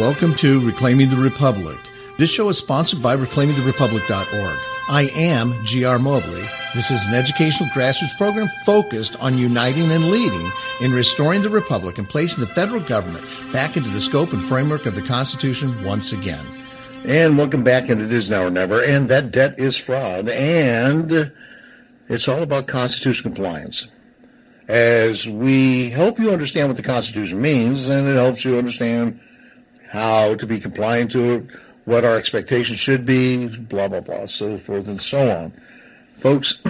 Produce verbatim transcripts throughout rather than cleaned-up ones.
Welcome to Reclaiming the Republic. This show is sponsored by reclaiming the republic dot org. I am G R Mobley. This is an educational grassroots program focused on uniting and leading in restoring the republic and placing the federal government back into the scope and framework of the Constitution once again. And welcome back, and it is now or never, and that debt is fraud, and it's all about Constitution compliance. As we help you understand what the Constitution means, and it helps you understand how to be compliant to it, what our expectations should be, blah, blah, blah, so forth and so on. Folks,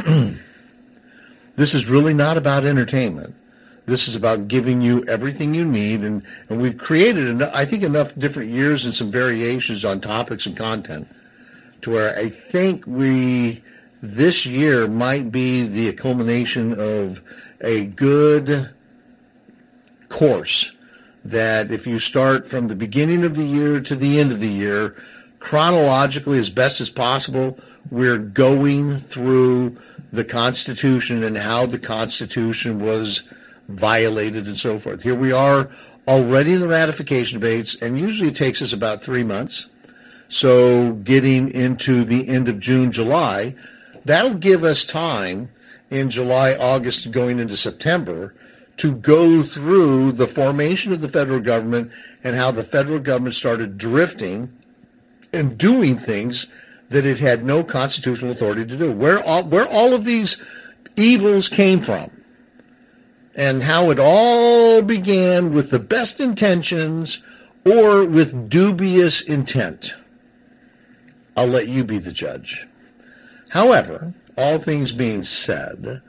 this is really not about entertainment. This is about giving you everything you need, and, and we've created, enough, I think, enough different years and some variations on topics and content to where I think we, this year, might be the culmination of a good course that if you start from the beginning of the year to the end of the year, chronologically as best as possible, we're going through the Constitution and how the Constitution was violated and so forth. Here we are already in the ratification debates, and usually it takes us about three months. So getting into the end of June, July, that'll give us time in July, August, going into September to go through the formation of the federal government and how the federal government started drifting and doing things that it had no constitutional authority to do. Where all, where all of these evils came from and how it all began with the best intentions or with dubious intent. I'll let you be the judge. However, all things being said,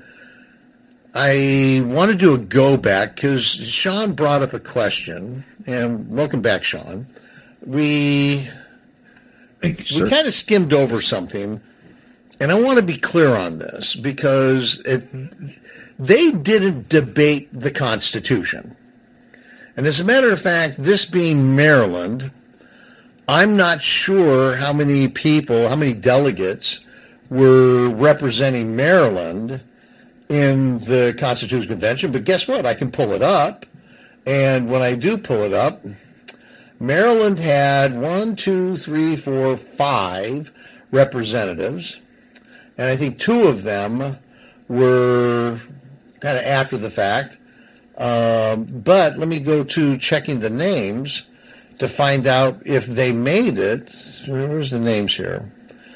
I want to do a go back because Sean brought up a question, and welcome back, Sean. We Thank you, we sir. kind of skimmed over something, and I want to be clear on this because it, they didn't debate the Constitution. And as a matter of fact, this being Maryland, I'm not sure how many people, how many delegates were representing Maryland in the Constitutional Convention, but guess what? I can pull it up, and when I do pull it up, Maryland had one, two, three, four, five representatives, and I think two of them were kind of after the fact, um, but let me go to checking the names to find out if they made it. Where's the names here?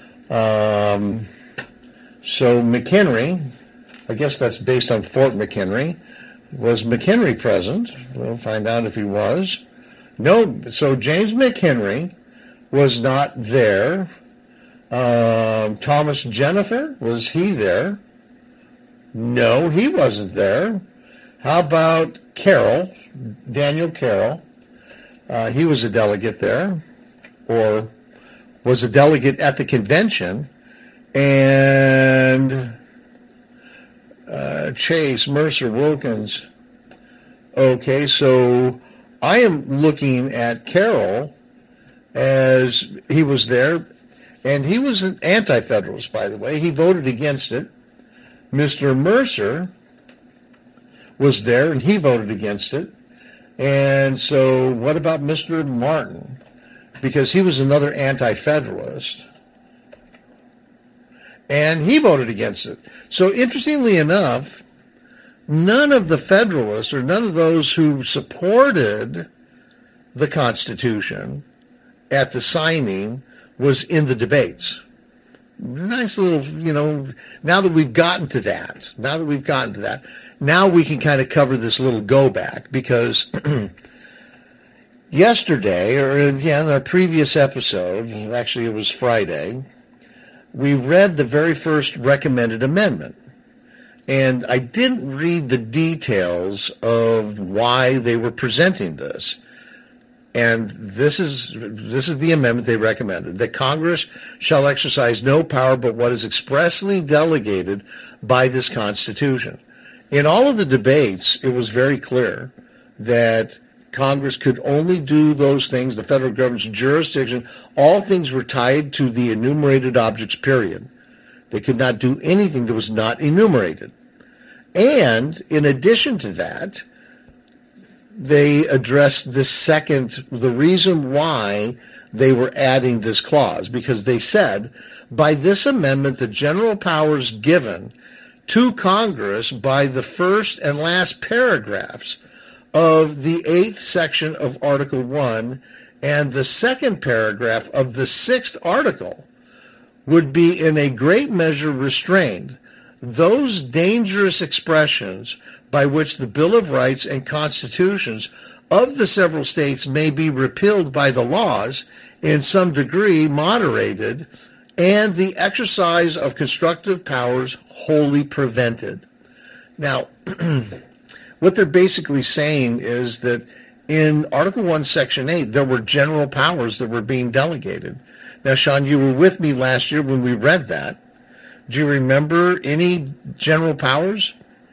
Um, so McHenry, I guess that's based on Fort McHenry. Was McHenry present? We'll find out if he was. No, so James McHenry was not there. Um, Thomas Jennifer, was he there? No, he wasn't there. How about Carroll, Daniel Carroll? Uh, he was a delegate there, or was a delegate at the convention, and uh, Chase, Mercer, Wilkins. Okay, so I am looking at Carroll as he was there, and he was an anti-federalist, by the way. He voted against it. Mister Mercer was there, and he voted against it. And so what about Mister Martin? Because he was another anti-federalist, and he voted against it. So interestingly enough, none of the Federalists or none of those who supported the Constitution at the signing was in the debates. Nice little, you know, now that we've gotten to that, now that we've gotten to that, now we can kind of cover this little go back because yesterday, or in, yeah, in our previous episode, actually it was Friday, we read the very first recommended amendment. And I didn't read the details of why they were presenting this. And this is this is the amendment they recommended, that Congress shall exercise no power but what is expressly delegated by this Constitution. In all of the debates, it was very clear that Congress could only do those things, the federal government's jurisdiction, all things were tied to the enumerated objects, period. They could not do anything that was not enumerated. And in addition to that, they addressed this second, the reason why they were adding this clause, because they said, by this amendment, the general powers given to Congress by the first and last paragraphs of the eighth section of Article one and the second paragraph of the sixth article would be in a great measure restrained. Those dangerous expressions by which the Bill of Rights and constitutions of the several states may be repealed by the laws, in some degree moderated, and the exercise of constructive powers wholly prevented. Now, what they're basically saying is that in Article one, Section eight, there were general powers that were being delegated. Now, Sean, you were with me last year when we read that. Do you remember any general powers?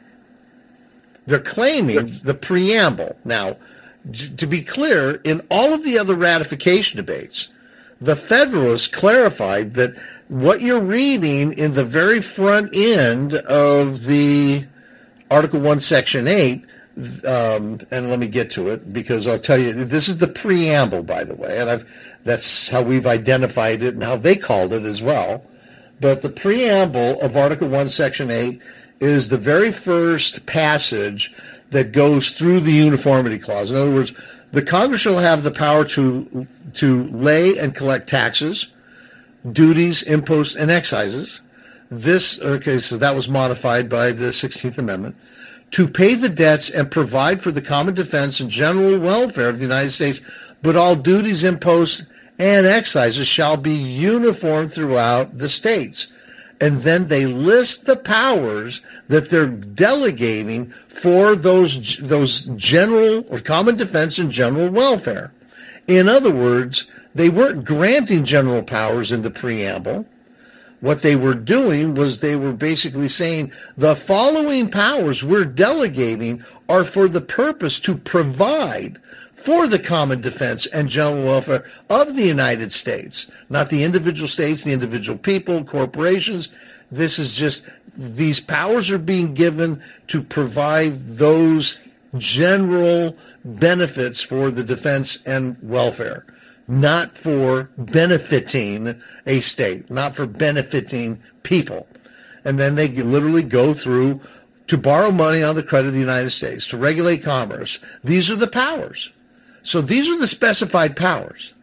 They're claiming the preamble. Now, to be clear, in all of the other ratification debates, the Federalists clarified that what you're reading in the very front end of the Article one, Section eight, um, and let me get to it, because I'll tell you, this is the preamble, by the way, and I've, that's how we've identified it and how they called it as well. But the preamble of Article one, Section eight is the very first passage that goes through the uniformity clause. In other words, the Congress shall have the power to to lay and collect taxes, duties, imposts, and excises. This, okay, so that was modified by the sixteenth Amendment. To pay the debts and provide for the common defense and general welfare of the United States, but all duties, imposts, and excises shall be uniform throughout the states. And then they list the powers that they're delegating for those those general or common defense and general welfare. In other words, they weren't granting general powers in the preamble. What they were doing was they were basically saying the following powers we're delegating are for the purpose to provide for the common defense and general welfare of the United States, not the individual states, the individual people, corporations. This is just, these powers are being given to provide those general benefits for the defense and welfare, not for benefiting a state, not for benefiting people. And then they literally go through to borrow money on the credit of the United States, to regulate commerce. These are the powers. So these are the specified powers.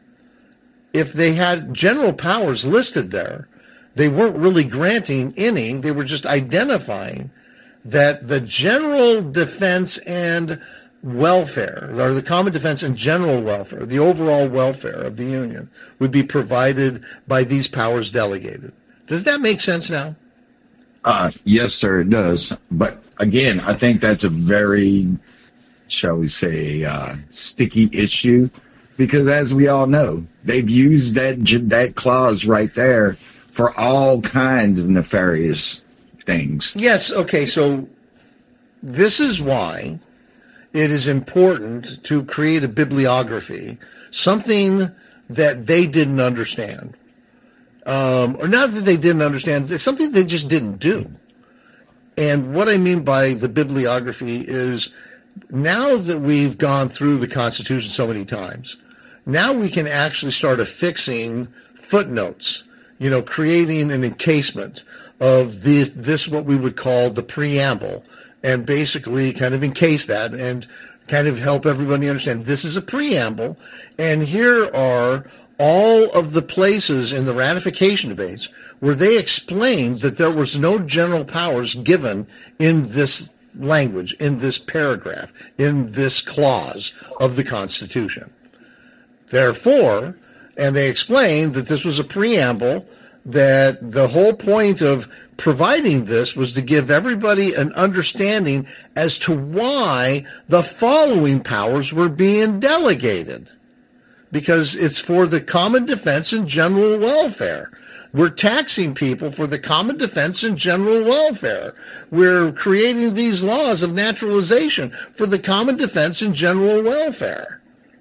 If they had general powers listed there, they weren't really granting any. They were just identifying that the general defense and welfare, or the common defense and general welfare, the overall welfare of the Union, would be provided by these powers delegated. Does that make sense now? Uh, yes, sir, it does. But again, I think that's a very, shall we say, uh, sticky issue, because as we all know, they've used that that clause right there for all kinds of nefarious things. Yes, okay, so this is why it is important to create a bibliography, something that they didn't understand. Um, or not that they didn't understand, it's something they just didn't do. And what I mean by the bibliography is, now that we've gone through the Constitution so many times, now we can actually start affixing footnotes, you know, creating an encasement of this, this what we would call the preamble, and basically kind of encase that and kind of help everybody understand this is a preamble, and here are all of the places in the ratification debates where they explained that there was no general powers given in this language, in this paragraph, in this clause of the Constitution. Therefore, and they explained that this was a preamble, that the whole point of providing this was to give everybody an understanding as to why the following powers were being delegated. Because it's for the common defense and general welfare. We're taxing people for the common defense and general welfare. We're creating these laws of naturalization for the common defense and general welfare.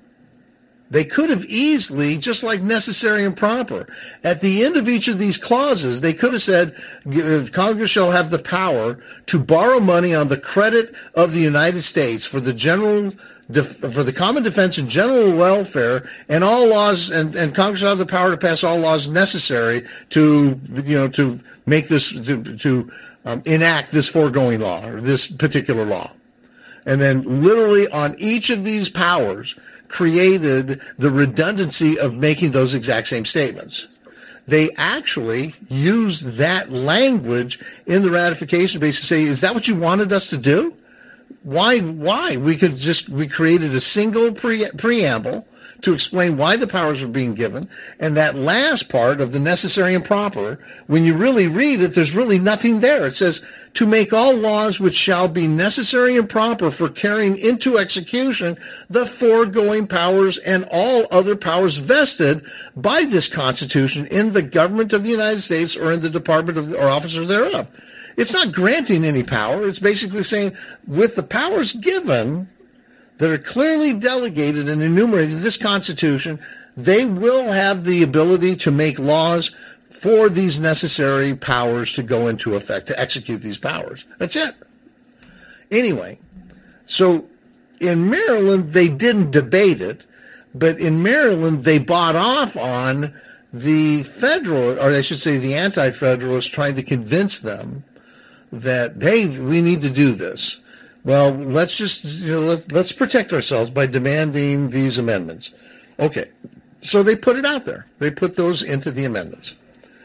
They could have easily, just like necessary and proper, at the end of each of these clauses, they could have said, Congress shall have the power to borrow money on the credit of the United States for the general def- for the common defense and general welfare, and all laws, and, and Congress will have the power to pass all laws necessary to, you know, to make this, to, to um, enact this foregoing law, or this particular law. And then literally on each of these powers created the redundancy of making those exact same statements. They actually used that language in the ratification base to say, is that what you wanted us to do? Why? Why? We could just, we created a single pre- preamble to explain why the powers were being given. And that last part of the necessary and proper, when you really read it, there's really nothing there. It says, to make all laws which shall be necessary and proper for carrying into execution the foregoing powers and all other powers vested by this Constitution in the government of the United States or in the department of or officers thereof. It's not granting any power. It's basically saying, with the powers given that are clearly delegated and enumerated in this Constitution, they will have the ability to make laws for these necessary powers to go into effect, to execute these powers. That's it. Anyway, so in Maryland, they didn't debate it, but in Maryland, they bought off on the federal, or I should say the anti-federalists, trying to convince them that, hey, we need to do this. Well, let's just, you know, let, let's protect ourselves by demanding these amendments. Okay, so they put it out there. They put those into the amendments.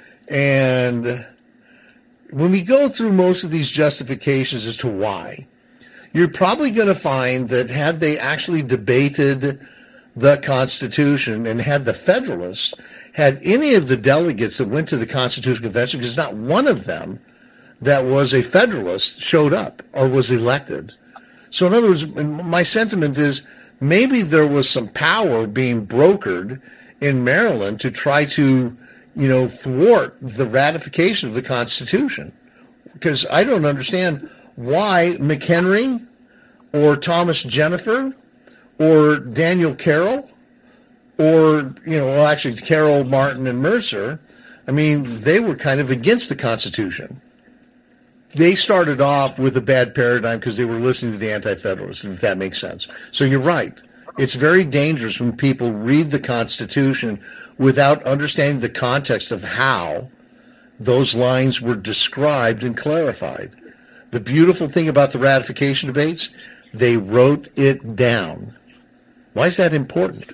And when we go through most of these justifications as to why, you're probably going to find that had they actually debated the Constitution and had the Federalists, had any of the delegates that went to the Constitutional Convention, because not one of them that was a Federalist showed up or was elected. So in other words, my sentiment is maybe there was some power being brokered in Maryland to try to, you know, thwart the ratification of the Constitution. Because I don't understand why McHenry or Thomas Jenifer or Daniel Carroll or, you know, well, actually Carroll, Martin, and Mercer, I mean, they were kind of against the Constitution. They started off with a bad paradigm because they were listening to the Anti-Federalists, if that makes sense. So you're right. It's very dangerous when people read the Constitution without understanding the context of how those lines were described and clarified. The beautiful thing about the ratification debates, they wrote it down. Why is that important?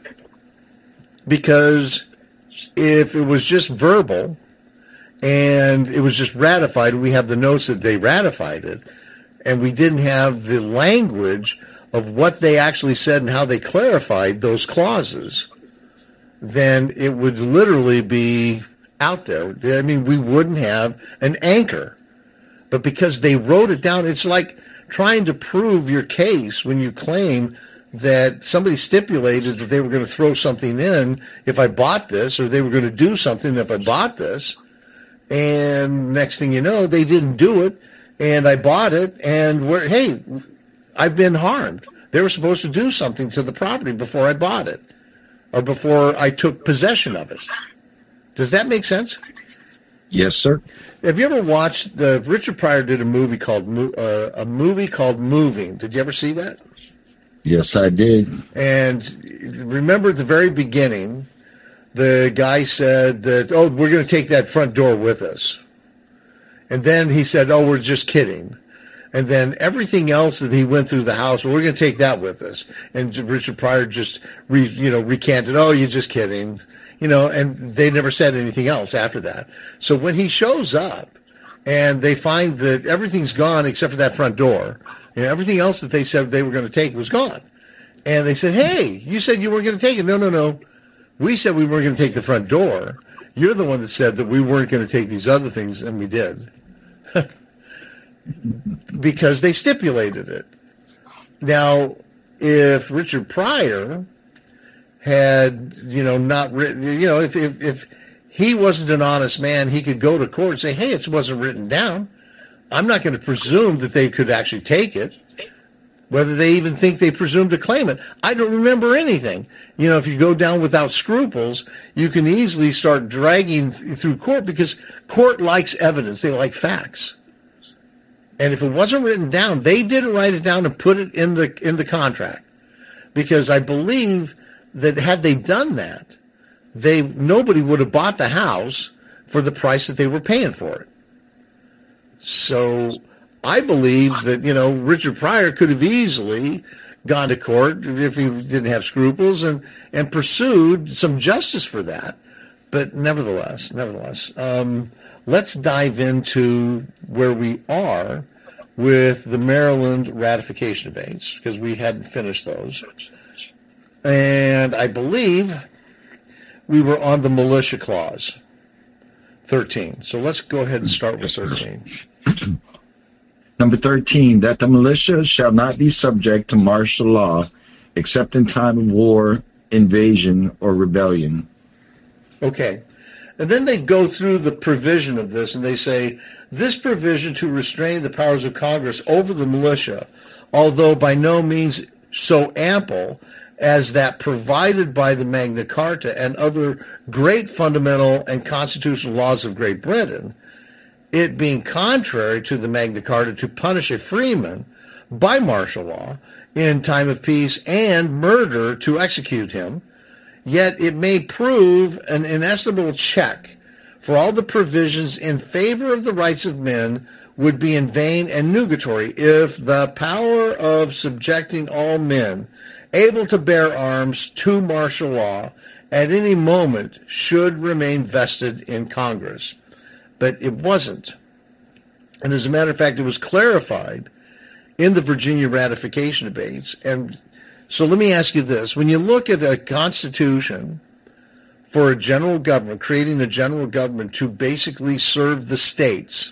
Because if it was just verbal and it was just ratified, we have the notes that they ratified it, and we didn't have the language of what they actually said and how they clarified those clauses, then it would literally be out there. I mean, we wouldn't have an anchor. But because they wrote it down, it's like trying to prove your case when you claim that somebody stipulated that they were going to throw something in if I bought this, or they were going to do something if I bought this. And next thing you know, they didn't do it, and I bought it, and we're, hey, I've been harmed. They were supposed to do something to the property before I bought it, or before I took possession of it. Does that make sense? Yes, sir. Have you ever watched, uh, Richard Pryor did a movie called, uh, a movie called Moving. Did you ever see that? Yes, I did. And remember at the very beginning, the guy said that, oh, we're going to take that front door with us. And then he said, oh, we're just kidding. And then everything else that he went through the house, well, we're going to take that with us. And Richard Pryor just, re, you know, recanted, oh, you're just kidding. You know, and they never said anything else after that. So when he shows up and they find that everything's gone except for that front door, you know, everything else that they said they were going to take was gone. And they said, hey, you said you weren't going to take it. No, no, no. We said we weren't going to take the front door. You're the one that said that we weren't going to take these other things, and we did. Because they stipulated it. Now, if Richard Pryor had, you know, not written, you know, if, if, if he wasn't an honest man, he could go to court and say, hey, it wasn't written down. I'm not going to presume that they could actually take it, whether they even think they presume to claim it. I don't remember anything. You know, if you go down without scruples, you can easily start dragging th- through court because court likes evidence. They like facts. And if it wasn't written down, they didn't write it down and put it in the in the contract. because I believe that had they done that, they nobody would have bought the house for the price that they were paying for it. So I believe that, you know, Richard Pryor could have easily gone to court if he didn't have scruples and, and pursued some justice for that. But nevertheless, nevertheless, um, let's dive into where we are with the Maryland ratification debates, because we hadn't finished those. And I believe we were on the militia clause, thirteen. So let's go ahead and start with thirteen. Number thirteen, that the militia shall not be subject to martial law except in time of war, invasion, or rebellion. Okay. And then they go through the provision of this, and they say, this provision to restrain the powers of Congress over the militia, although by no means so ample as that provided by the Magna Carta and other great fundamental and constitutional laws of Great Britain, it being contrary to the Magna Carta to punish a freeman by martial law in time of peace and murder to execute him, yet it may prove an inestimable check, for all the provisions in favor of the rights of men would be in vain and nugatory if the power of subjecting all men able to bear arms to martial law at any moment should remain vested in Congress. But it wasn't. And as a matter of fact, it was clarified in the Virginia ratification debates. And so let me ask you this. When you look at a constitution for a general government, creating a general government to basically serve the states,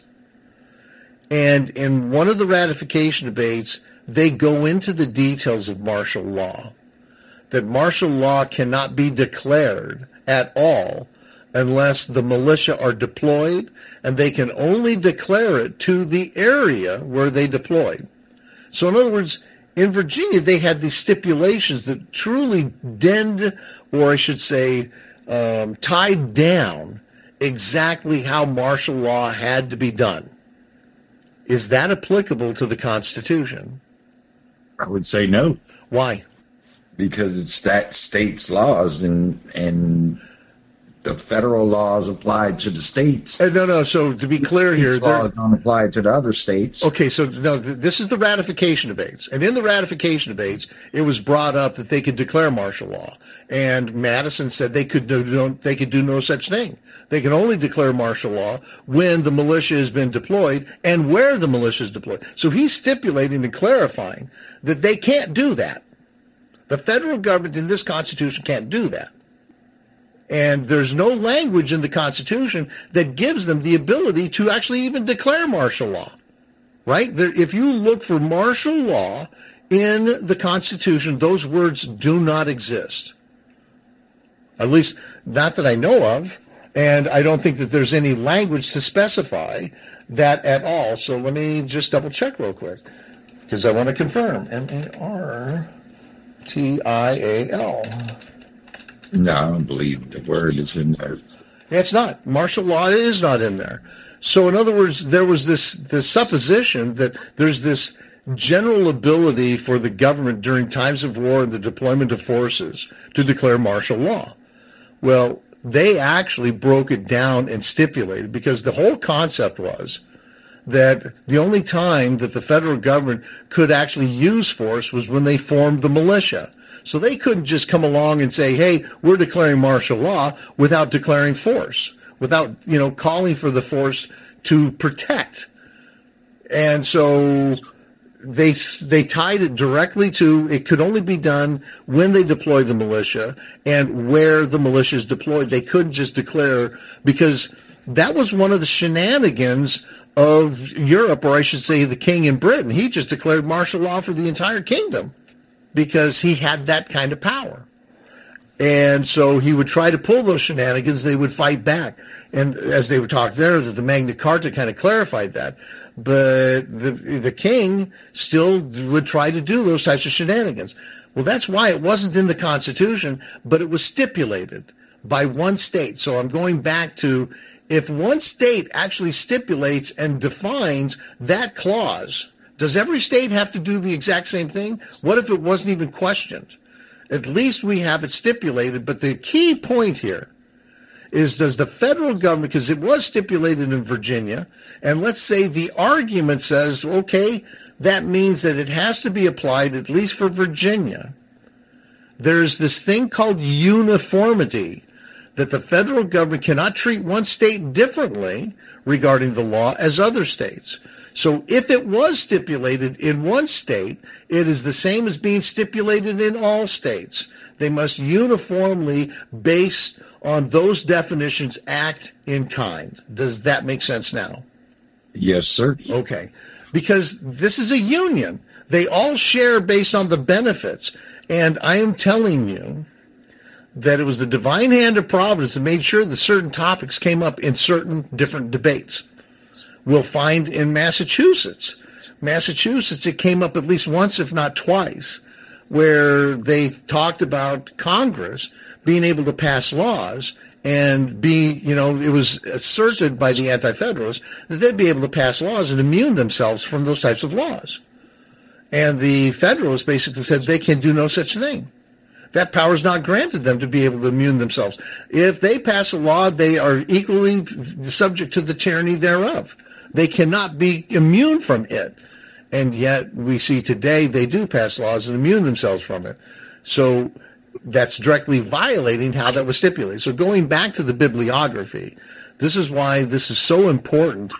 and in one of the ratification debates, they go into the details of martial law, that martial law cannot be declared at all unless the militia are deployed, and they can only declare it to the area where they deployed. So in other words, in Virginia, they had these stipulations that truly denned, or I should say, um, tied down exactly how martial law had to be done. Is that applicable to the Constitution? I would say no. Why? Because it's that state's laws, and and the federal laws apply to the states. Uh, no, no. So to be clear here, laws don't apply to the other states. Okay, so no, th- this is the ratification debates, and in the ratification debates, it was brought up that they could declare martial law, and Madison said they could do no, they could do no such thing. They can only declare martial law when the militia has been deployed and where the militia is deployed. So he's stipulating and clarifying that they can't do that. The federal government in this Constitution can't do that. And there's no language in the Constitution that gives them the ability to actually even declare martial law, right? There, if you look for martial law in the Constitution, those words do not exist. At least not that I know of. And I don't think that there's any language to specify that at all. So let me just double check real quick, because I want to confirm. M A R T I A L. No, I don't believe the word is in there. It's not. Martial law is not in there. So in other words, there was this, this supposition that there's this general ability for the government during times of war and the deployment of forces to declare martial law. Well, they actually broke it down and stipulated, because the whole concept was that the only time that the federal government could actually use force was when they formed the militia. So they couldn't just come along and say, hey, we're declaring martial law without declaring force, without, you know, calling for the force to protect. And so they they tied it directly to, it could only be done when they deploy the militia and where the militia is deployed. They couldn't just declare, because that was one of the shenanigans of Europe, or I should say the king in Britain. He just declared martial law for the entire kingdom because he had that kind of power. And so he would try to pull those shenanigans. They would fight back. And as they would talk there, that the Magna Carta kind of clarified that. But the the king still would try to do those types of shenanigans. Well, that's why it wasn't in the Constitution, but it was stipulated by one state. So I'm going back to, if one state actually stipulates and defines that clause, does every state have to do the exact same thing? What if it wasn't even questioned? At least we have it stipulated. But the key point here is, does the federal government, because it was stipulated in Virginia, and let's say the argument says, okay, that means that it has to be applied at least for Virginia. There's this thing called uniformity, that the federal government cannot treat one state differently regarding the law as other states. So if it was stipulated in one state, it is the same as being stipulated in all states. They must uniformly, based on those definitions, act in kind. Does that make sense now? Yes, sir. Okay. Because this is a union. They all share based on the benefits. And I am telling you that it was the divine hand of providence that made sure that certain topics came up in certain different debates. We'll find in Massachusetts. Massachusetts, it came up at least once, if not twice, where they talked about Congress being able to pass laws and be, you know, it was asserted by the Anti-Federalists that they'd be able to pass laws and immune themselves from those types of laws. And the Federalists basically said they can do no such thing. That power is not granted them to be able to immune themselves. If they pass a law, they are equally subject to the tyranny thereof. They cannot be immune from it. And yet we see today they do pass laws and immune themselves from it. So that's directly violating how that was stipulated. So going back to the bibliography, this is why this is so important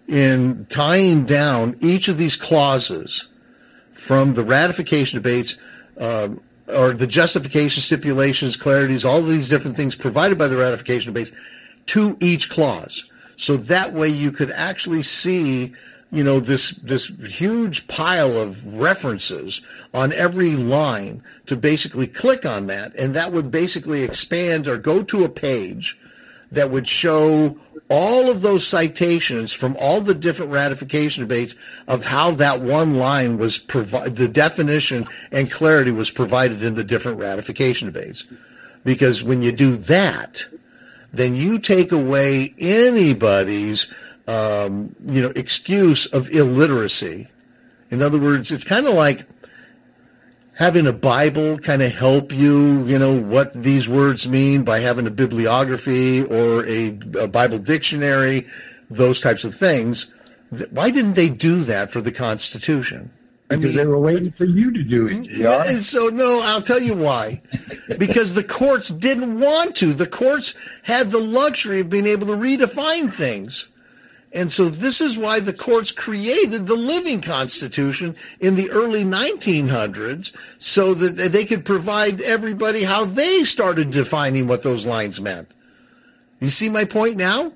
in tying down each of these clauses from the ratification debates, um, or the justification, stipulations, clarities, all of these different things provided by the ratification debates to each clause. So that way you could actually see, you know, this this huge pile of references on every line to basically click on that, and that would basically expand or go to a page that would show all of those citations from all the different ratification debates of how that one line was provided, the definition and clarity was provided in the different ratification debates. Because when you do that, then you take away anybody's, um, you know, excuse of illiteracy. In other words, it's kind of like having a Bible kind of help you, you know, what these words mean by having a bibliography or a, a Bible dictionary, those types of things. Why didn't they do that for the Constitution? Because I mean, they were waiting for you to do it, G R. So, no, I'll tell you why. Because the courts didn't want to. The courts had the luxury of being able to redefine things. And so this is why the courts created the living Constitution in the early nineteen hundreds, so that they could provide everybody how they started defining what those lines meant. You see my point now?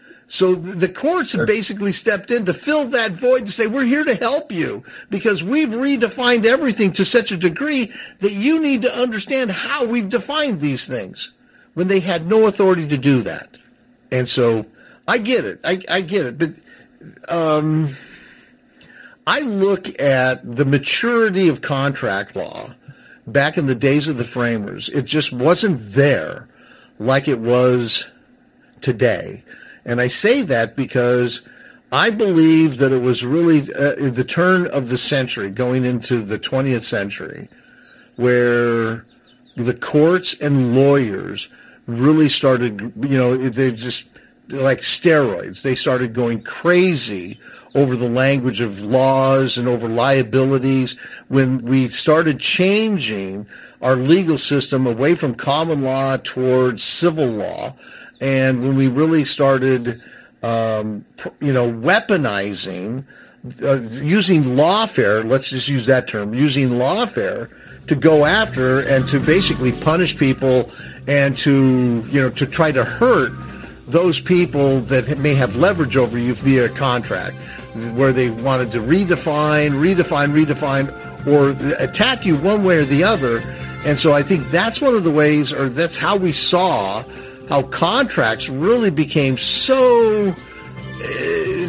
So the courts have basically stepped in to fill that void, to say, we're here to help you because we've redefined everything to such a degree that you need to understand how we've defined these things, when they had no authority to do that. And so I get it. I, I get it. But um, I look at the maturity of contract law back in the days of the framers. It just wasn't there like it was today. And I say that because I believe that it was really uh, the turn of the century, going into the twentieth century, where the courts and lawyers really started, you know, they just, like steroids, they started going crazy over the language of laws and over liabilities when we started changing our legal system away from common law towards civil law. And when we really started, um, you know, weaponizing, uh, using lawfare, let's just use that term, using lawfare to go after and to basically punish people and to, you know, to try to hurt those people that may have leverage over you via contract, where they wanted to redefine, redefine, redefine, or attack you one way or the other. And so I think that's one of the ways, or that's how we saw how contracts really became so... Uh,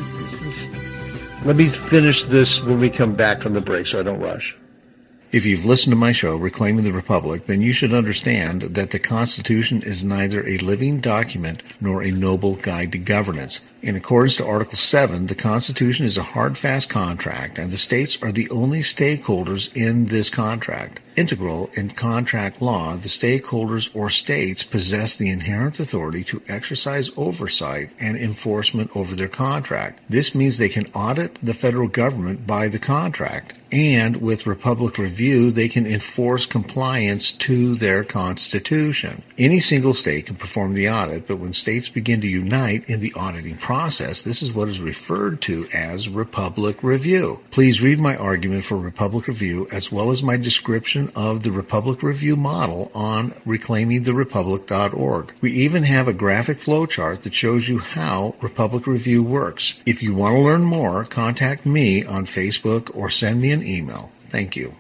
let me finish this when we come back from the break so I don't rush. If you've listened to my show, Reclaiming the Republic, then you should understand that the Constitution is neither a living document nor a noble guide to governance. In accordance to Article seven, the Constitution is a hard, fast contract, and the states are the only stakeholders in this contract. integral in contract law, the stakeholders or states possess the inherent authority to exercise oversight and enforcement over their contract. This means they can audit the federal government by the contract, and with Republic Review, they can enforce compliance to their constitution. Any single state can perform the audit, but when states begin to unite in the auditing process, this is what is referred to as Republic Review. Please read my argument for Republic Review as well as my description of the Republic Review model on reclaiming the republic dot org. We even have a graphic flowchart that shows you how Republic Review works. If you want to learn more, contact me on Facebook or send me an email. Thank you.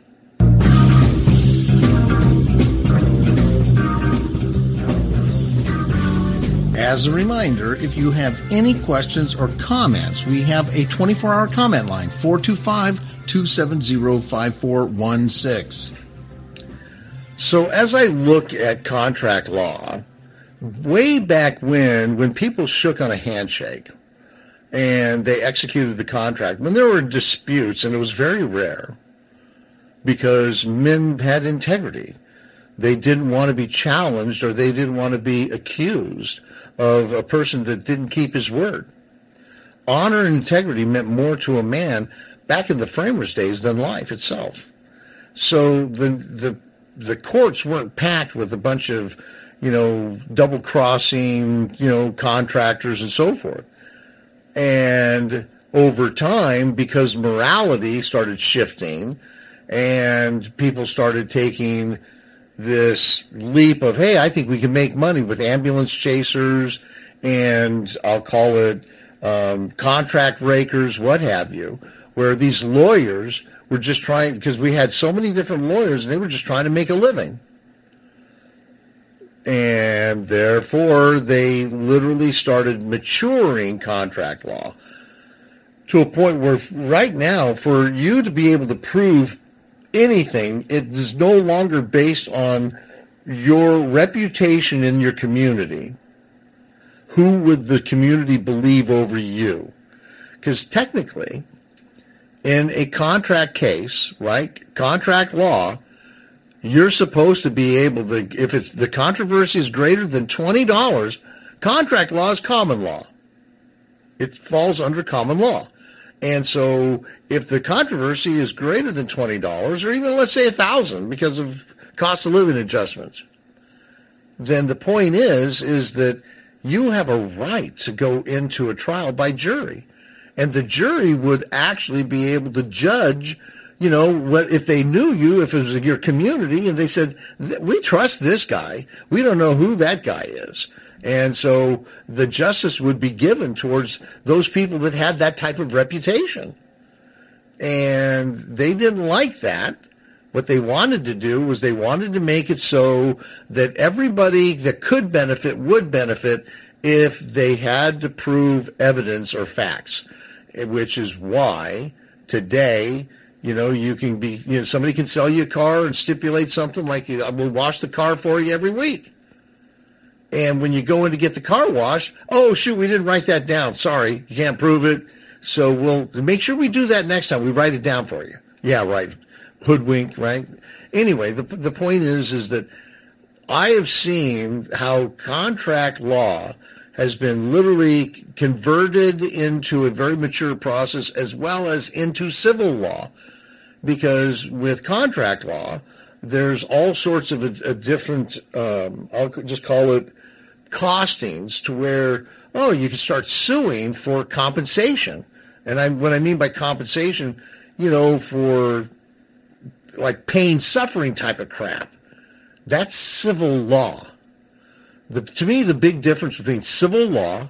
As a reminder, if you have any questions or comments, we have a twenty-four hour comment line, four two five, two seven zero, five four one six. So as I look at contract law, way back when, when people shook on a handshake and they executed the contract, when there were disputes, and it was very rare because men had integrity. They didn't want to be challenged, or they didn't want to be accused of a person that didn't keep his word. Honor and integrity meant more to a man back in the framers' days than life itself. So the the the courts weren't packed with a bunch of, you know, double-crossing, you know, contractors and so forth. And over time, because morality started shifting and people started taking this leap of, hey, I think we can make money with ambulance chasers and I'll call it um, contract rakers, what have you, where these lawyers were just trying, because we had so many different lawyers, and they were just trying to make a living. And therefore, they literally started maturing contract law to a point where right now, for you to be able to prove anything, it is no longer based on your reputation in your community. Who would the community believe over you? Because technically, in a contract case, right, contract law, you're supposed to be able to, if it's the controversy is greater than twenty dollars, contract law is common law. It falls under common law. And so if the controversy is greater than twenty dollars, or even let's say one thousand dollars because of cost of living adjustments, then the point is, is that you have a right to go into a trial by jury. And the jury would actually be able to judge, you know, if they knew you, if it was your community, and they said, we trust this guy. We don't know who that guy is. And so the justice would be given towards those people that had that type of reputation. And they didn't like that. What they wanted to do was they wanted to make it so that everybody that could benefit would benefit if they had to prove evidence or facts, which is why today, you know, you can be, you know, somebody can sell you a car and stipulate something like, I will wash the car for you every week. And when you go in to get the car washed, oh, shoot, we didn't write that down. Sorry, you can't prove it. So we'll make sure we do that next time. We write it down for you. Yeah, right. Hoodwink, right? Anyway, the the point is, is that I have seen how contract law has been literally converted into a very mature process as well as into civil law. Because with contract law, there's all sorts of a, a different, um, I'll just call it costings, to where, oh, you can start suing for compensation. And I, what I mean by compensation, you know, for like pain, suffering type of crap. That's civil law. The, to me, the big difference between civil law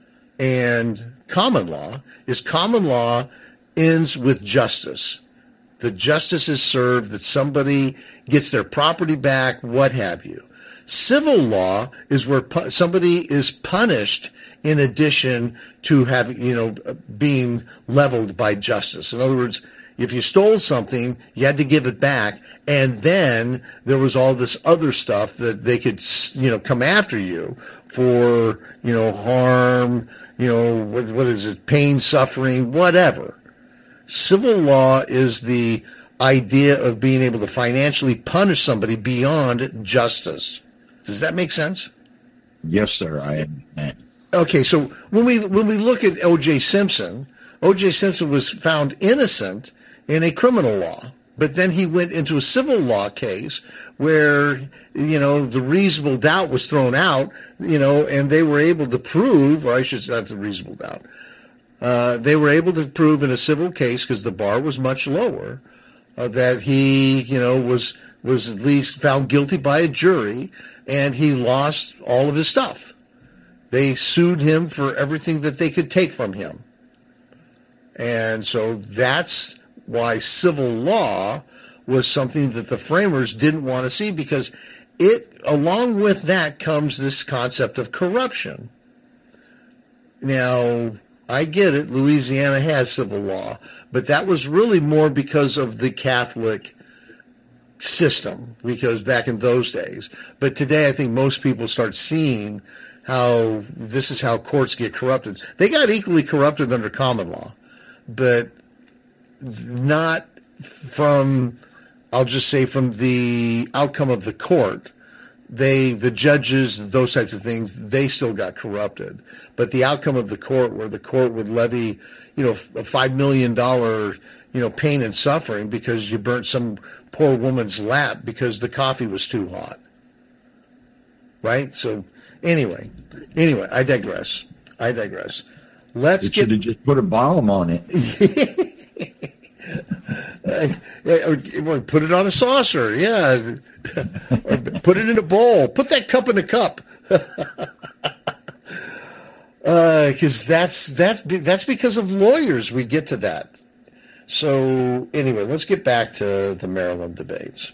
and common law is common law ends with justice. The justice is served, that somebody gets their property back, what have you. Civil law is where pu- somebody is punished in addition to having, you know, being leveled by justice. In other words, if you stole something, you had to give it back, and then there was all this other stuff that they could, you know, come after you for, you know, harm, you know, what, what is it, pain, suffering, whatever. Civil law is the idea of being able to financially punish somebody beyond justice. Does that make sense? Yes, sir. I understand. Okay, so when we when we look at O J. Simpson, O J. Simpson was found innocent in a criminal law, but then he went into a civil law case where, you know, the reasonable doubt was thrown out, you know, and they were able to prove, or I should say not the reasonable doubt, uh, they were able to prove in a civil case, because the bar was much lower, uh, that he, you know, was was at least found guilty by a jury, and he lost all of his stuff. They sued him for everything that they could take from him. And so that's why civil law was something that the framers didn't want to see, because it, along with that, comes this concept of corruption. Now, I get it, Louisiana has civil law, but that was really more because of the Catholic system, because back in those days. But today, I think most people start seeing how this is how courts get corrupted. They got equally corrupted under common law, but not from, I'll just say, from the outcome of the court. They, the judges, those types of things, they still got corrupted. But the outcome of the court, where the court would levy, you know, a five million dollars, you know, pain and suffering because you burnt some poor woman's lap because the coffee was too hot. Right? So anyway, anyway, I digress. I digress. Let's It get. should have just put a bomb on it. uh, or put it on a saucer, yeah. Or put it in a bowl. Put that cup in a cup. Because uh, that's that's that's because of lawyers we get to that. So anyway, let's get back to the Maryland debates.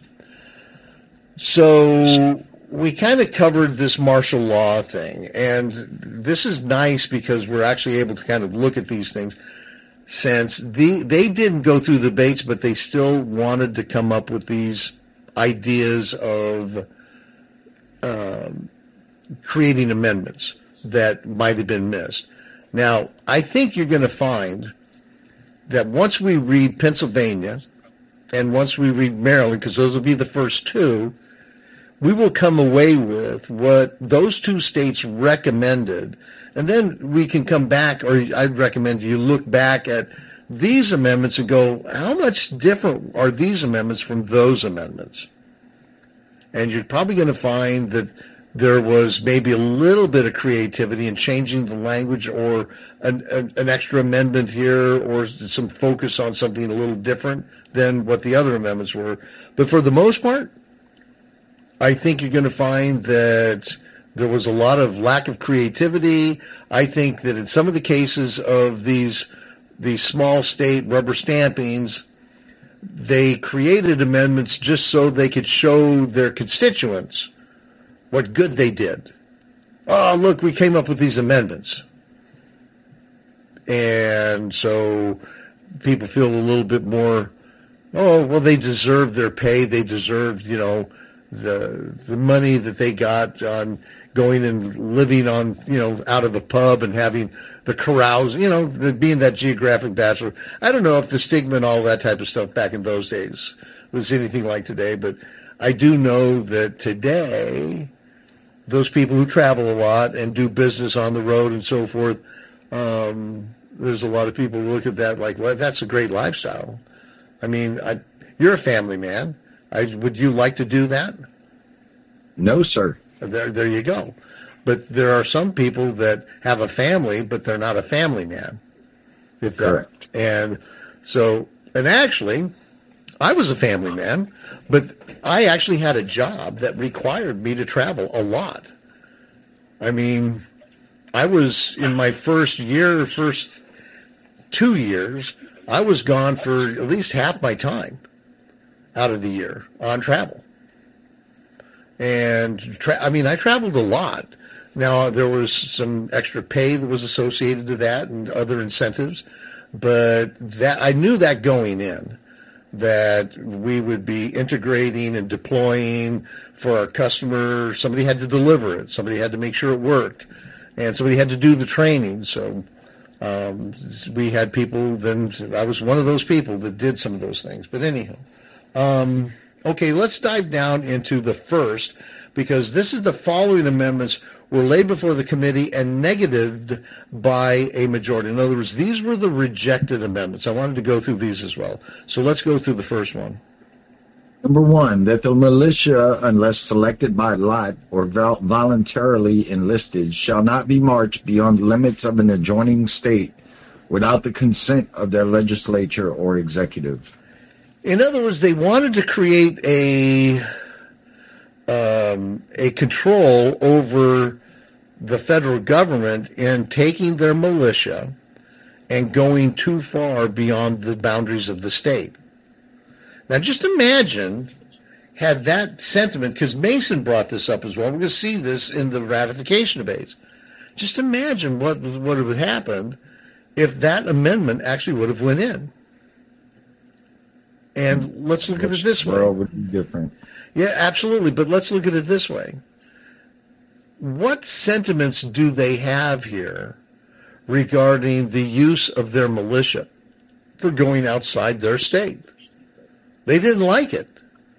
So we kind of covered this martial law thing, and this is nice because we're actually able to kind of look at these things, since the, they didn't go through the debates, but they still wanted to come up with these ideas of um, creating amendments that might have been missed. Now, I think you're going to find that once we read Pennsylvania and once we read Maryland, because those will be the first two, we will come away with what those two states recommended. And then we can come back, or I'd recommend you look back at these amendments and go, how much different are these amendments from those amendments? And you're probably going to find that there was maybe a little bit of creativity in changing the language, or an, an, an extra amendment here, or some focus on something a little different than what the other amendments were. But for the most part, I think you're going to find that there was a lot of lack of creativity. I think that in some of the cases of these these small state rubber stampings, they created amendments just so they could show their constituents what good they did. Oh, look, we came up with these amendments. And so people feel a little bit more, oh, well, they deserve their pay. They deserve, you know, the the money that they got on going and living on, you know, out of a pub and having the carouse, you know, the, being that geographic bachelor. I don't know if the stigma and all that type of stuff back in those days was anything like today, but I do know that today, those people who travel a lot and do business on the road and so forth, um, there's a lot of people who look at that like, well, that's a great lifestyle. I mean, I, you're a family man. I, would you like to do that? No, sir. There, there you go. But there are some people that have a family, but they're not a family man. If Correct. And so, and actually, I was a family man, but I actually had a job that required me to travel a lot. I mean, I was in my first year, first two years, I was gone for at least half my time out of the year on travel. And tra- I mean, I traveled a lot. Now, there was some extra pay that was associated to that and other incentives, but that I knew that going in, that we would be integrating and deploying for our customer. Somebody had to deliver it. Somebody had to make sure it worked. And somebody had to do the training. So um, we had people, then I was one of those people that did some of those things. But anyhow, Um, okay, let's dive down into the first, because this is the following amendments were laid before the committee and negatived by a majority. In other words, these were the rejected amendments. I wanted to go through these as well. So let's go through the first one. Number one, that the militia, unless selected by lot or vol- voluntarily enlisted, shall not be marched beyond the limits of an adjoining state without the consent of their legislature or executive. In other words, they wanted to create a um, a control over the federal government in taking their militia and going too far beyond the boundaries of the state. Now, just imagine had that sentiment, because Mason brought this up as well. We're going to see this in the ratification debates. Just imagine what would have happened if that amendment actually would have went in. And let's look at it this way. The world would be different. Yeah, absolutely. But let's look at it this way. What sentiments do they have here regarding the use of their militia for going outside their state? They didn't like it,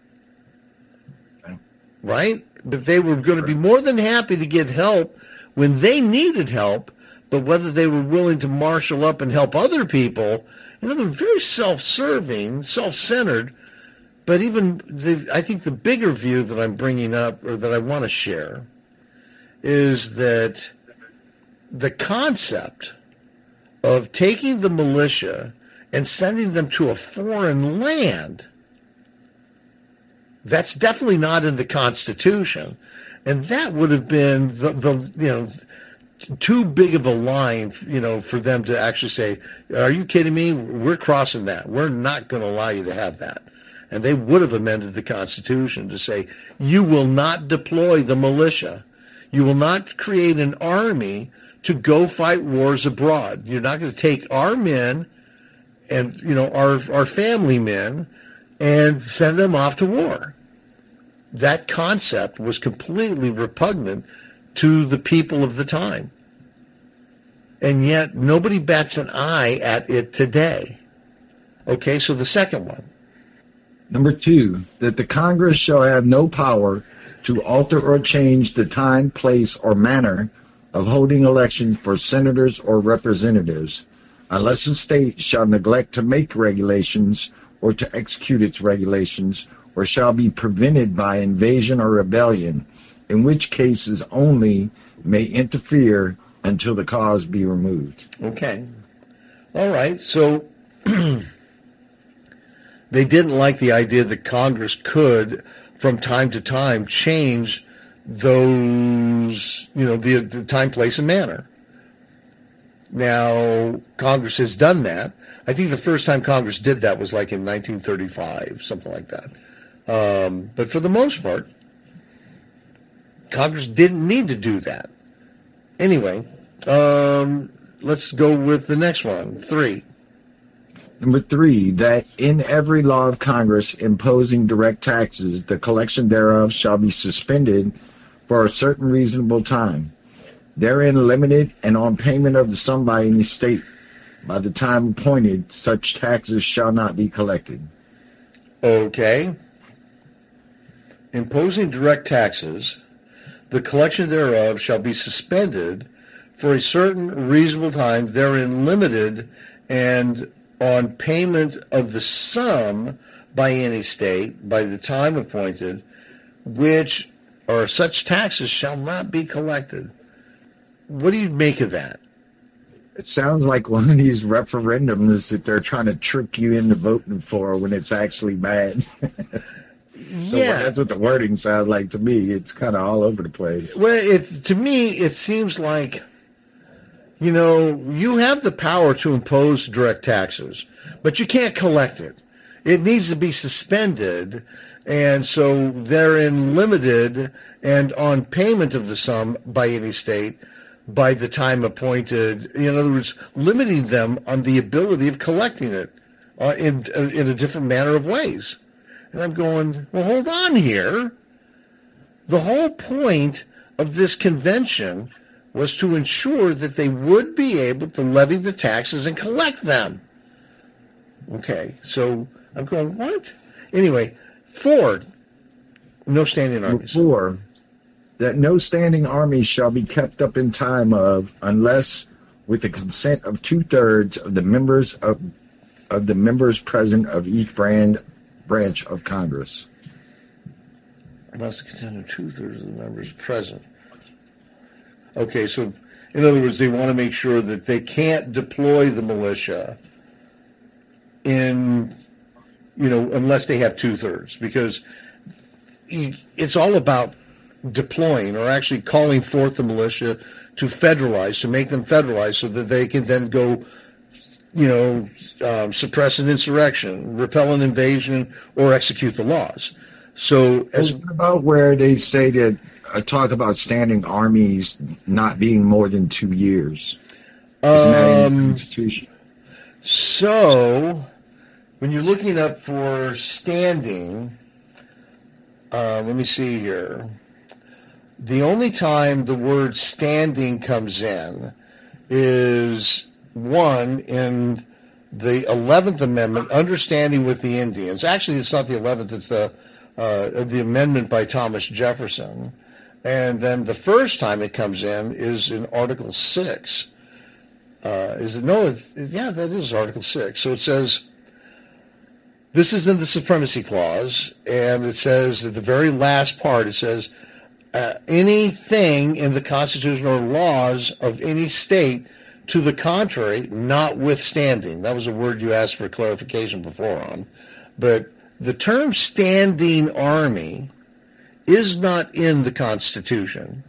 right? But they were going to be more than happy to get help when they needed help, but whether they were willing to marshal up and help other people, you know, they're very self-serving, self-centered, but even the, I think the bigger view that I'm bringing up, or that I want to share, is that the concept of taking the militia and sending them to a foreign land, that's definitely not in the Constitution. And that would have been the, the you know, too big of a line, you know, for them to actually say, are you kidding me? We're crossing that. We're not going to allow you to have that. And they would have amended the Constitution to say, you will not deploy the militia. You will not create an army to go fight wars abroad. You're not going to take our men and, you know, our, our family men and send them off to war. That concept was completely repugnant to the people of the time. And yet nobody bats an eye at it today. Okay, so the second one. Number two, that the Congress shall have no power to alter or change the time, place, or manner of holding elections for senators or representatives, unless the state shall neglect to make regulations or to execute its regulations, or shall be prevented by invasion or rebellion, in which cases only may interfere until the cause be removed. Okay. All right. So they didn't like the idea that Congress could, from time to time, change those, you know, the, the time, place, and manner. Now, Congress has done that. I think the first time Congress did that was like in nineteen thirty-five, something like that. Um, but for the most part, Congress didn't need to do that. Anyway, um, let's go with the next one, three. Number three, that in every law of Congress imposing direct taxes, the collection thereof shall be suspended for a certain reasonable time, therein limited and on payment of the sum by any state. By the time appointed, such taxes shall not be collected. Okay. Imposing direct taxes, the collection thereof shall be suspended for a certain reasonable time, therein limited and on payment of the sum by any state, by the time appointed, which or such taxes shall not be collected. What do you make of that? It sounds like one of these referendums that they're trying to trick you into voting for when it's actually bad. So yeah, that's what the wording sounds like to me. It's kind of all over the place. Well, it, to me, it seems like, you know, you have the power to impose direct taxes, but you can't collect it. It needs to be suspended, and so therein limited and on payment of the sum by any state by the time appointed. In other words, limiting them on the ability of collecting it uh, in, in a different manner of ways. And I'm going, well, hold on here. The whole point of this convention was to ensure that they would be able to levy the taxes and collect them. Okay, so I'm going, what? Anyway, four, no standing armies. Four, that no standing army shall be kept up in time of, unless with the consent of two-thirds of the members of of the members present of each brand branch of Congress. Unless the consent of two-thirds of the members present. Okay, so in other words, they want to make sure that they can't deploy the militia in, you know, unless they have two-thirds, because it's all about deploying or actually calling forth the militia to federalize, to make them federalize so that they can then go, you know, um, suppress an insurrection, repel an invasion, or execute the laws. So, as what about where they say that uh, talk about standing armies not being more than two years? Isn't that in the Constitution? So, when you're looking up for standing, uh, let me see here. The only time the word standing comes in is, one, in the eleventh Amendment, understanding with the Indians. Actually, it's not the eleventh, it's the, uh, the amendment by Thomas Jefferson. And then the first time it comes in is in Article six. Uh, is it? No, it, yeah, that is Article six. So it says, this is in the Supremacy Clause, and it says, at the very last part, it says, Uh, anything in the Constitution or laws of any state to the contrary, notwithstanding. That was a word you asked for clarification before on. But the term standing army is not in the Constitution.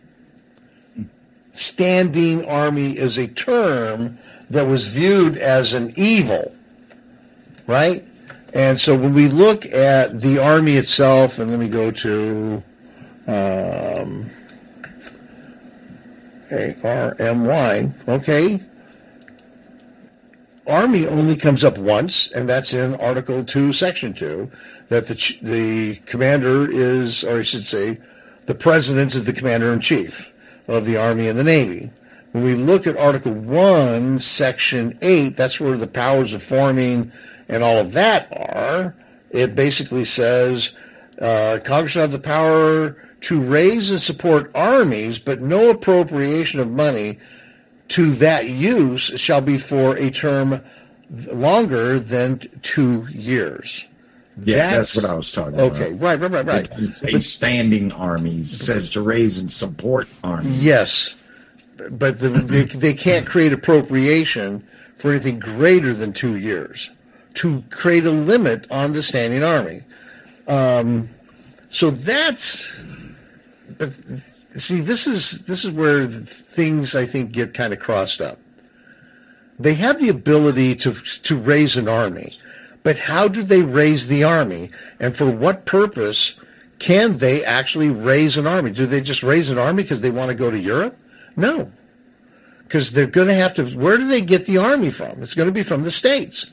Standing army is a term that was viewed as an evil, right? And so when we look at the army itself, and let me go to Um, A R M Y, okay. Army only comes up once, and that's in Article two, Section two, that the ch- the commander is, or I should say, the president is the commander-in-chief of the Army and the Navy. When we look at Article one, Section eight, that's where the powers of forming and all of that are. It basically says uh, Congress shall have the power to raise and support armies, but no appropriation of money to that use shall be for a term longer than two years. Yeah, that's, that's what I was talking about. Okay, right, right, right, right. It say standing armies. It says to raise and support armies. Yes, but the, they, they can't create appropriation for anything greater than two years to create a limit on the standing army. Um, so that's... But see, this is this is where things, I think, get kind of crossed up. They have the ability to to raise an army, but how do they raise the army, and for what purpose can they actually raise an army? Do they just raise an army because they want to go to Europe? No, because they're going to have to. Where do they get the army from? It's going to be from the states.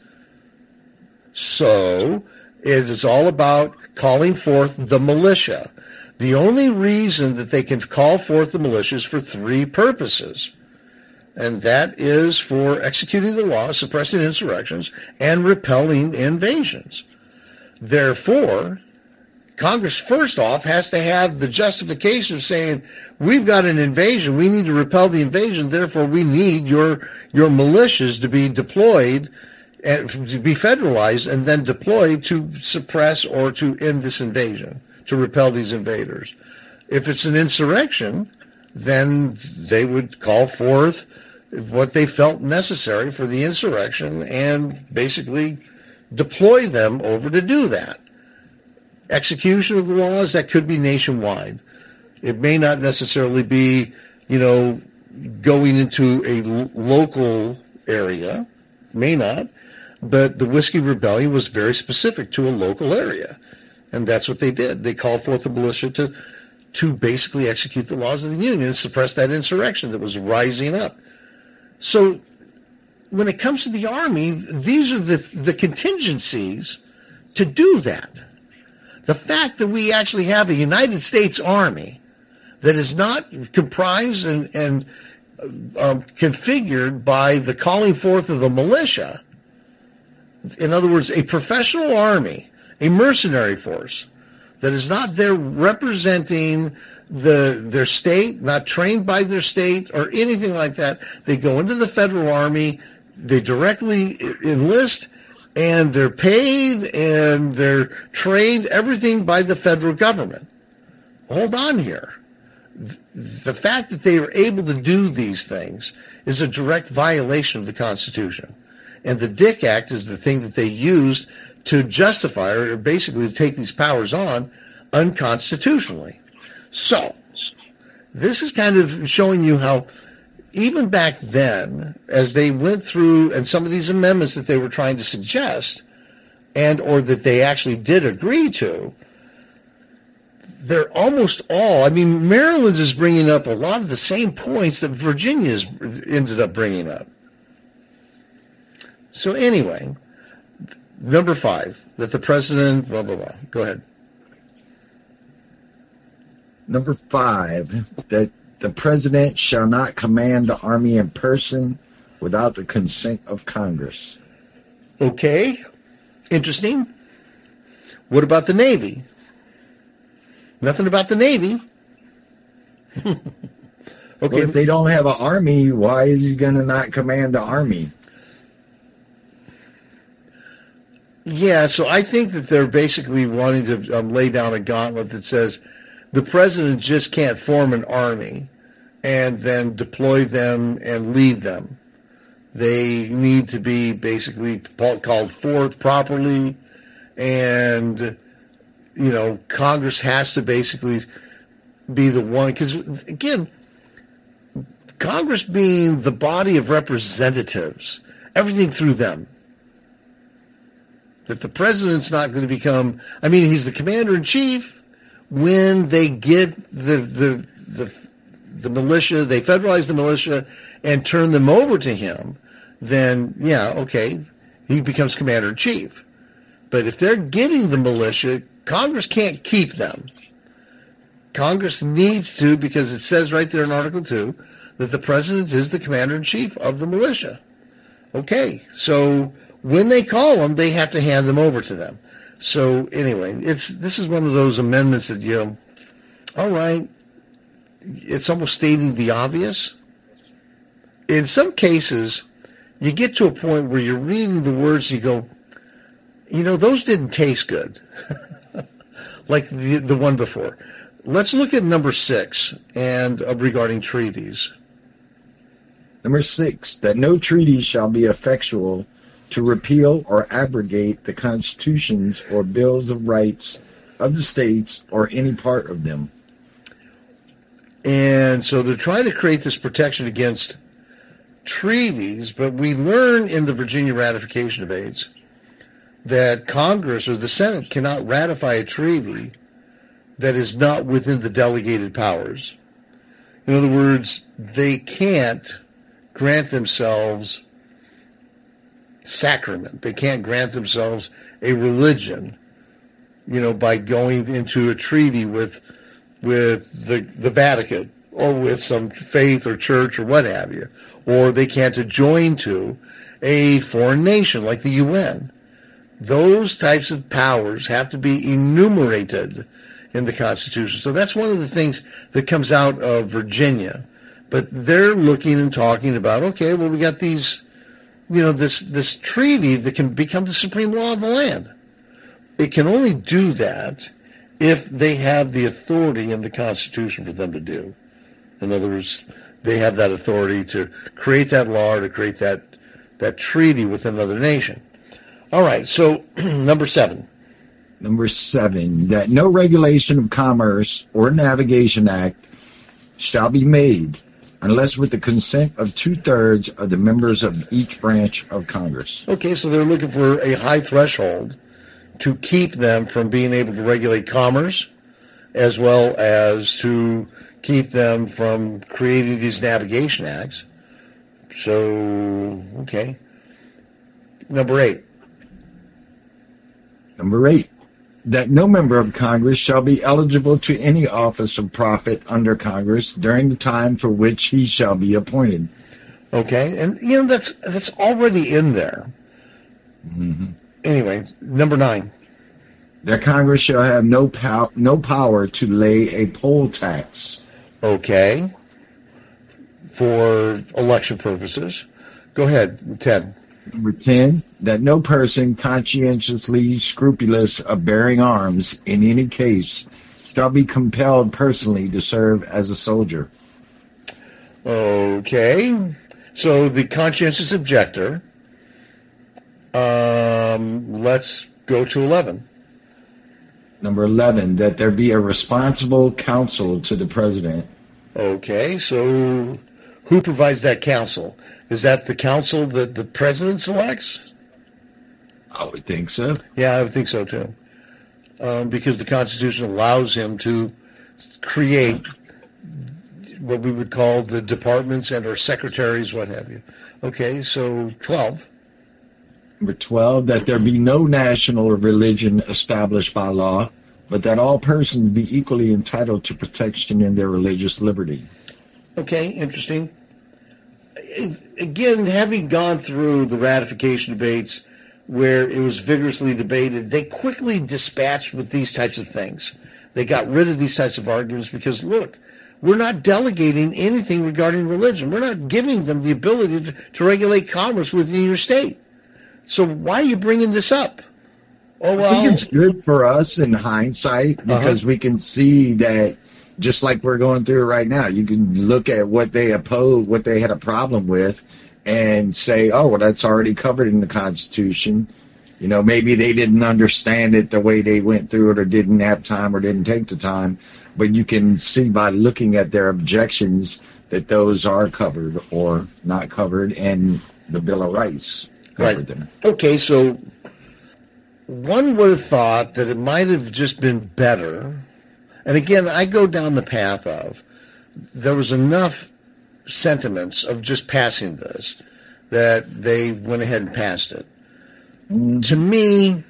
So it is all about calling forth the militia. The only reason that they can call forth the militia is for three purposes, and that is for executing the law, suppressing insurrections, and repelling invasions. Therefore, Congress, first off, has to have the justification of saying, we've got an invasion, we need to repel the invasion, therefore we need your your militias to be deployed, and to be federalized, and then deployed to suppress or to end this invasion, to repel these invaders. If it's an insurrection, then they would call forth what they felt necessary for the insurrection and basically deploy them over to do that. Execution of the laws, that could be nationwide. It may not necessarily be, you know, going into a l- local area, may not, but the Whiskey Rebellion was very specific to a local area. And that's what they did. They called forth the militia to to basically execute the laws of the Union and suppress that insurrection that was rising up. So when it comes to the Army, these are the, the contingencies to do that. The fact that we actually have a United States Army that is not comprised and, and uh, configured by the calling forth of the militia, in other words, a professional army, a mercenary force that is not there representing the their state, not trained by their state or anything like that. They go into the federal army, they directly enlist, and they're paid and they're trained, everything by the federal government. Hold on here. The fact that they are able to do these things is a direct violation of the Constitution. And the Dick Act is the thing that they used to justify or basically to take these powers on unconstitutionally. So, this is kind of showing you how even back then, as they went through and some of these amendments that they were trying to suggest and or that they actually did agree to, they're almost all, I mean, Maryland is bringing up a lot of the same points that Virginia has ended up bringing up. So anyway, number five, that the president, blah, blah, blah. Go ahead. Number five, that the president shall not command the army in person without the consent of Congress. Okay. Interesting. What about the Navy? Nothing about the Navy. Okay. Well, if they don't have an army, why is he going to not command the army? Yeah, so I think that they're basically wanting to um, lay down a gauntlet that says the president just can't form an army and then deploy them and lead them. They need to be basically called forth properly, and, you know, Congress has to basically be the one, because, again, Congress being the body of representatives, everything through them. That the president's not going to become, I mean, he's the commander-in-chief when they get the the the the militia, they federalize the militia and turn them over to him, then, yeah, okay, he becomes commander-in-chief. But if they're getting the militia, Congress can't keep them. Congress needs to, because it says right there in Article two, that the president is the commander-in-chief of the militia. Okay, so when they call them, they have to hand them over to them. So anyway, it's this is one of those amendments that, you know, all right, it's almost stating the obvious. In some cases, you get to a point where you're reading the words and you go, you know, those didn't taste good, like the, the one before. Let's look at number six and uh, regarding treaties. Number six, that no treaty shall be effectual to repeal or abrogate the constitutions or bills of rights of the states or any part of them. And so they're trying to create this protection against treaties, but we learn in the Virginia ratification debates that Congress or the Senate cannot ratify a treaty that is not within the delegated powers. In other words, they can't grant themselves sacrament. They can't grant themselves a religion, you know, by going into a treaty with with the the Vatican or with some faith or church or what have you. Or they can't adjoin to a foreign nation like the U N. Those types of powers have to be enumerated in the Constitution. So that's one of the things that comes out of Virginia. But they're looking and talking about, okay, well, we got these, you know, this this treaty that can become the supreme law of the land. It can only do that if they have the authority in the Constitution for them to do. In other words, they have that authority to create that law or to create that that treaty with another nation. All right, so number seven. Number seven, that no regulation of commerce or navigation act shall be made unless with the consent of two-thirds of the members of each branch of Congress. Okay, so they're looking for a high threshold to keep them from being able to regulate commerce, as well as to keep them from creating these navigation acts. So, okay. Number eight. Number eight, that no member of Congress shall be eligible to any office of profit under Congress during the time for which he shall be appointed. Okay, and you know that's that's already in there. Mm-hmm. Anyway, number nine. that Congress shall have no, pow- no power to lay a poll tax. Okay. For election purposes. Go ahead, Ted. Number ten, that no person conscientiously scrupulous of bearing arms in any case shall be compelled personally to serve as a soldier. Okay. So the conscientious objector, um, let's go to eleven. Number eleven, that there be a responsible counsel to the president. Okay, so who provides that counsel? Is that the counsel that the president selects? I would think so. Yeah, I would think so too. Um, because the Constitution allows him to create what we would call the departments and or secretaries, what have you. Okay, so twelve. Number twelve, that there be no national religion established by law, but that all persons be equally entitled to protection in their religious liberty. Okay, interesting. Again, having gone through the ratification debates where it was vigorously debated, they quickly dispatched with these types of things. They got rid of these types of arguments because, look, we're not delegating anything regarding religion. We're not giving them the ability to, to regulate commerce within your state. So why are you bringing this up? Oh, well, I think it's good for us in hindsight because uh-huh. we can see that just like we're going through right now, you can look at what they opposed, what they had a problem with, and say, oh, well, that's already covered in the Constitution. You know, maybe they didn't understand it the way they went through it or didn't have time or didn't take the time. But you can see by looking at their objections that those are covered or not covered, and the Bill of Rights covered right. them. Okay, so one would have thought that it might have just been better. And again, I go down the path of there was enough sentiments of just passing this that they went ahead and passed it. Mm. To me,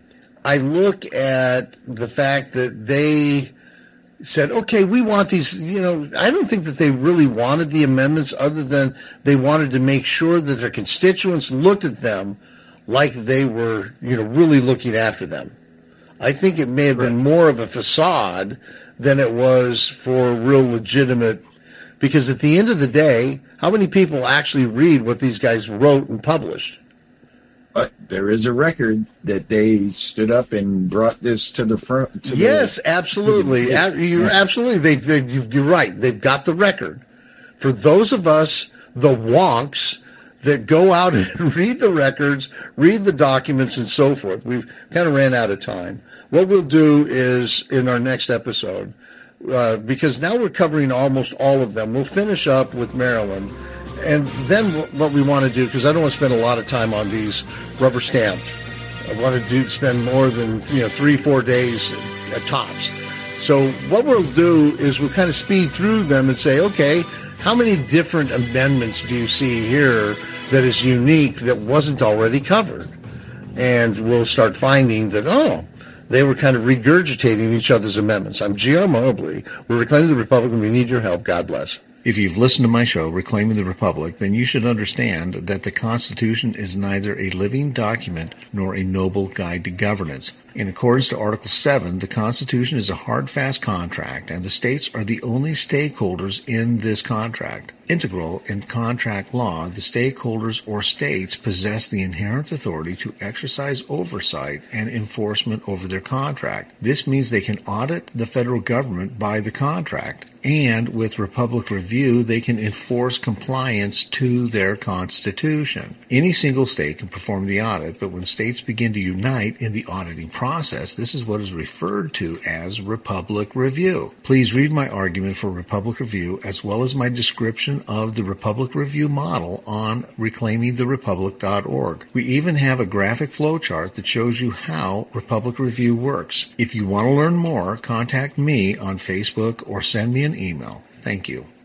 I look at the fact that they said, okay, we want these, you know, I don't think that they really wanted the amendments other than they wanted to make sure that their constituents looked at them like they were, you know, really looking after them. I think it may have been more of a facade than it was for real legitimate, because at the end of the day, how many people actually read what these guys wrote and published? But there is a record that they stood up and brought this to the front. To yes, the, absolutely. You're absolutely. They, they, you're right. They've got the record. For those of us, the wonks, that go out and read the records, read the documents, and so forth. We've kind of ran out of time. What we'll do is, in our next episode, uh, because now we're covering almost all of them, we'll finish up with Maryland. And then what we want to do, because I don't want to spend a lot of time on these rubber stamped. I want to do spend more than you know three, four days at tops. So what we'll do is we'll kind of speed through them and say, okay, how many different amendments do you see here that is unique that wasn't already covered? And we'll start finding that, oh, they were kind of regurgitating each other's amendments. I'm G R Mobley. We're Reclaiming the Republic, and we need your help. God bless. If you've listened to my show, Reclaiming the Republic, then you should understand that the Constitution is neither a living document nor a noble guide to governance. In accordance to Article seven, the Constitution is a hard, fast contract, and the states are the only stakeholders in this contract. Integral in contract law, the stakeholders or states possess the inherent authority to exercise oversight and enforcement over their contract. This means they can audit the federal government by the contract, and with Republic Review, they can enforce compliance to their Constitution. Any single state can perform the audit, but when states begin to unite in the auditing process, this is what is referred to as Republic Review. Please read my argument for Republic Review as well as my description of the Republic Review model on reclaiming the republic dot org. We even have a graphic flowchart that shows you how Republic Review works. If you want to learn more, contact me on Facebook or send me an email. Thank you.